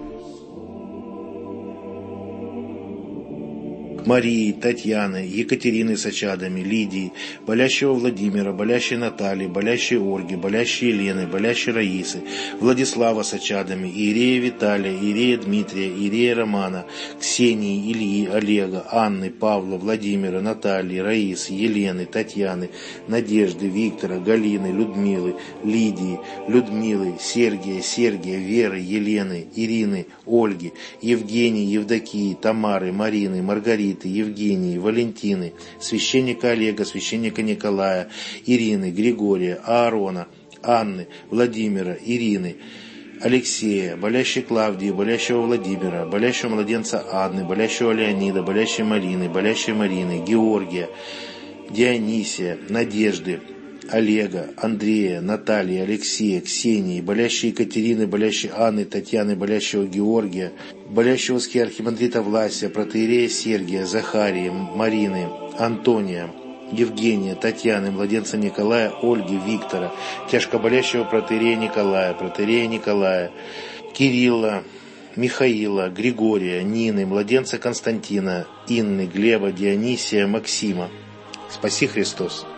Марии, Татьяны, Екатерины с очадами, Лидии, болящего Владимира, болящей Натальи, болящей Ольги, болящей Елены, болящей Раисы, Владислава с очадами, Иерея Виталия, Иерея Дмитрия, Иерея Романа, Ксении, Ильи, Олега, Анны, Павла, Владимира, Натальи, Раисы, Елены, Татьяны, Надежды, Виктора, Галины, Людмилы, Лидии, Людмилы, Сергия, Веры, Елены, Ирины, Ольги, Евгении, Евдокии, Тамары, Марины, Маргариты, Евгении, Валентины, священника Олега, священника Николая, Ирины, Григория, Аарона, Анны, Владимира, Ирины, Алексея, болящей Клавдии, болящего Владимира, болящего младенца Анны, болящего Леонида, болящей Марины, Георгия, Дионисия, Надежды, Олега, Андрея, Натальи, Алексея, Ксении, болящей Екатерины, болящей Анны, Татьяны, болящего Георгия, болящего архимандрита Власия, протоиерея Сергия, Захарии, Марины, Антония, Евгения, Татьяны, младенца Николая, Ольги, Виктора, тяжкоболящего протоиерея Николая, Кирилла, Михаила, Григория, Нины, младенца Константина, Инны, Глеба, Дионисия, Максима. Спаси Христос!